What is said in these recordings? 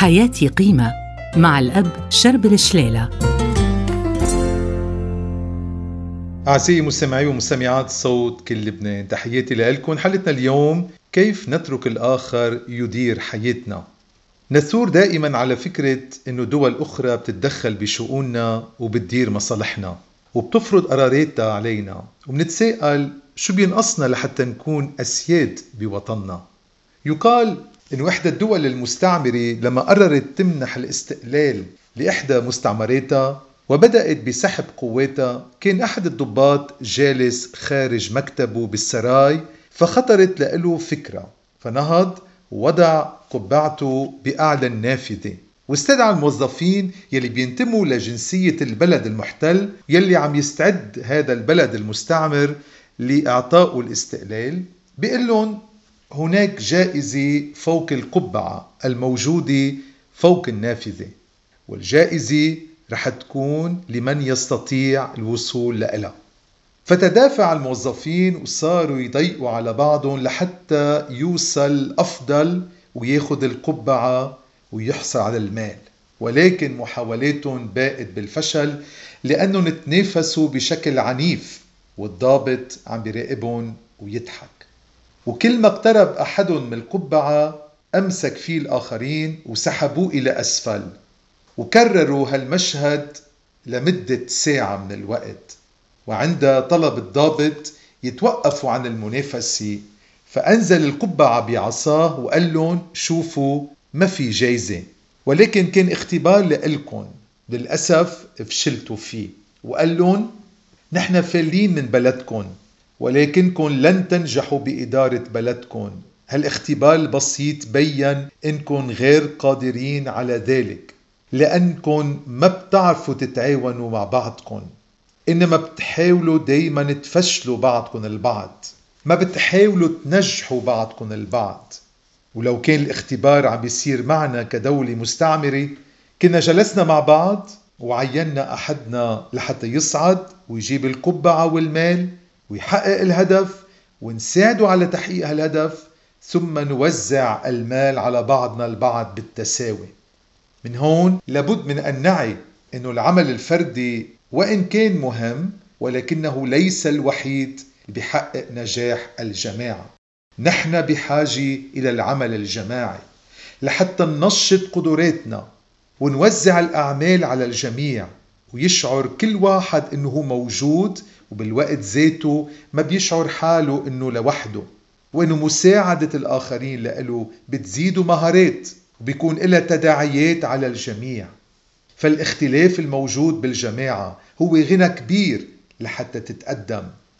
حياتي قيمة مع الأب شربل شلالة. أعزائي مستمعي ومستمعات صوت كل لبنان، تحياتي لكم. حلقتنا اليوم كيف نترك الآخر يدير حياتنا. نثور دائما على فكرة أنه دول أخرى بتتدخل بشؤوننا وبتدير مصالحنا وبتفرض قراراتها علينا، وبنتساءل شو بينقصنا لحتى نكون أسياد بوطننا. يقال أن إحدى الدول المستعمرة لما قررت تمنح الاستقلال لإحدى مستعمراتها وبدأت بسحب قواتها، كان أحد الضباط جالس خارج مكتبه بالسراي، فخطرت له فكرة، فنهض ووضع قبعته بأعلى النافذة واستدعى الموظفين يلي بينتموا لجنسية البلد المحتل يلي عم يستعد هذا البلد المستعمر لإعطائه الاستقلال. بيقول لهم هناك جائزة فوق القبعة الموجودة فوق النافذة، والجائزة رح تكون لمن يستطيع الوصول لها. فتدافع الموظفين وصاروا يضيقوا على بعضهم لحتى يوصل أفضل وياخد القبعة ويحصل على المال، ولكن محاولاتهم باءت بالفشل لأنهم تنافسوا بشكل عنيف والضابط عم بيراقبهم ويضحك. وكل ما اقترب أحدهم من القبعة أمسك فيه الآخرين وسحبوه إلى أسفل، وكرروا هالمشهد لمدة ساعة من الوقت. وعند طلب الضابط يتوقفوا عن المنافسة، فأنزل القبعة بعصاه وقال لهم شوفوا ما في جايزة، ولكن كان اختبار لإلكم، للأسف فشلتوا فيه. وقال لهم نحن فالين من بلدكم، ولكنكم لن تنجحوا بإدارة بلدكم. هالاختبار البسيط بيّن إنكم غير قادرين على ذلك، لأنكم ما بتعرفوا تتعاونوا مع بعضكم، إنما بتحاولوا دايما تفشلوا بعضكم البعض، ما بتحاولوا تنجحوا بعضكم البعض. ولو كان الاختبار عم بيصير معنا كدولة مستعمرة، كنا جلسنا مع بعض وعيننا أحدنا لحتى يصعد ويجيب القبعة والمال ويحقق الهدف ونساعده على تحقيق هالهدف، ثم نوزع المال على بعضنا البعض بالتساوي. من هون لابد من أن نعي أنه العمل الفردي وإن كان مهم، ولكنه ليس الوحيد بحقق نجاح الجماعة. نحن بحاجة إلى العمل الجماعي لحتى ننشط قدراتنا ونوزع الأعمال على الجميع، ويشعر كل واحد أنه موجود، وبالوقت ذاته ما بيشعر حاله أنه لوحده، وأنه مساعدة الآخرين له بتزيد مهارات وبيكون لها تداعيات على الجميع. فالاختلاف الموجود بالجماعة هو غنى كبير لحتى تتقدم.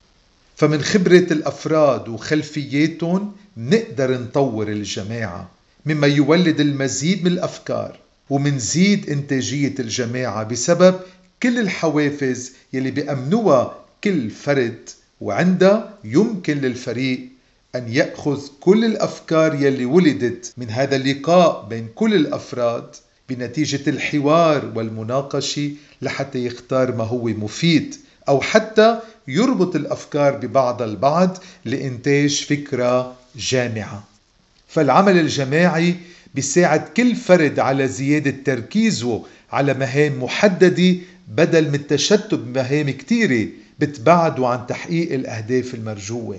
فمن خبرة الأفراد وخلفياتهم نقدر نطور الجماعة، مما يولد المزيد من الأفكار، ومنزيد إنتاجية الجماعة بسبب كل الحوافز يلي بيأمنوها كل فرد، وعندها يمكن للفريق أن يأخذ كل الأفكار يلي ولدت من هذا اللقاء بين كل الأفراد بنتيجة الحوار والمناقشة لحتى يختار ما هو مفيد، أو حتى يربط الأفكار ببعض البعض لإنتاج فكرة جامعة. فالعمل الجماعي بيساعد كل فرد على زيادة تركيزه على مهام محددة بدل من التشتت بمهام كتيرة بتبعده عن تحقيق الأهداف المرجوة.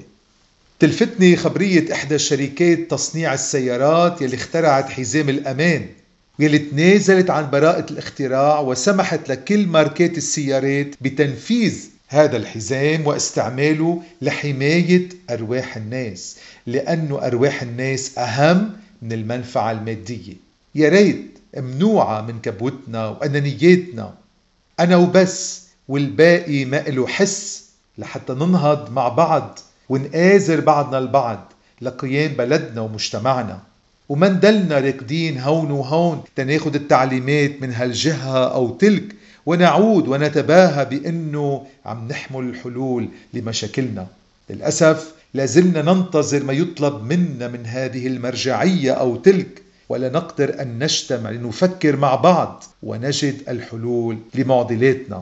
تلفتني خبرية إحدى شركات تصنيع السيارات يلي اخترعت حزام الأمان، يلي تنازلت عن براءة الاختراع وسمحت لكل ماركات السيارات بتنفيذ هذا الحزام واستعماله لحماية أرواح الناس، لأنه أرواح الناس أهم من المنفعة المادية. يا ريت ممنوعة من كبوتنا وأنانياتنا، أنا وبس والباقي ما له حس، لحتى ننهض مع بعض ونآزر بعضنا البعض لقيام بلدنا ومجتمعنا، وما ندلنا راكدين هون وهون تناخد التعليمات من هالجهة أو تلك ونعود ونتباهى بأنه عم نحمل الحلول لمشاكلنا. للأسف لازلنا ننتظر ما يطلب منا من هذه المرجعية أو تلك، ولا نقدر أن نجتمع لنفكر مع بعض ونجد الحلول لمعضلاتنا.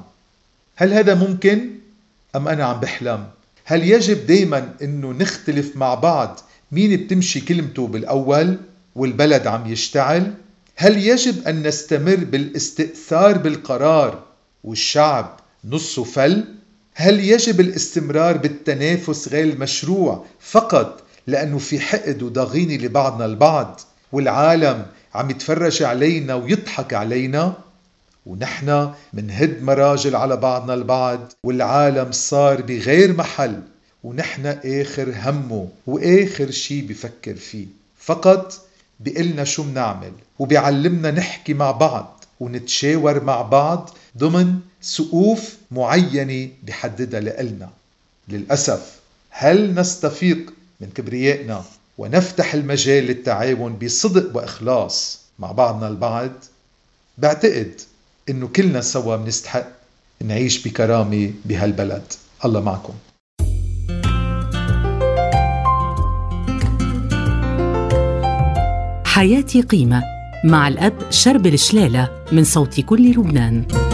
هل هذا ممكن؟ أم أنا عم بحلم؟ هل يجب دايما أنه نختلف مع بعض مين بتمشي كلمته بالأول والبلد عم يشتعل؟ هل يجب أن نستمر بالاستئثار بالقرار والشعب نصه فل؟ هل يجب الاستمرار بالتنافس غير المشروع فقط لأنه في حقد وضغينة لبعضنا البعض والعالم عم يتفرج علينا ويضحك علينا؟ ونحن منهد مراجل على بعضنا البعض والعالم صار بغير محل، ونحن آخر همه وآخر شي بفكر فيه فقط بيقلنا شو منعمل وبيعلمنا نحكي مع بعض ونتشاور مع بعض ضمن سقوف معينة بحددها لإلنا. للأسف هل نستفيق من كبريائنا ونفتح المجال للتعاون بصدق وإخلاص مع بعضنا البعض؟ بعتقد إنه كلنا سوا بنستحق نعيش بكرامة بهالبلد. الله معكم. حياتي قيمة مع الأب شربل شلالة من صوت كل لبنان.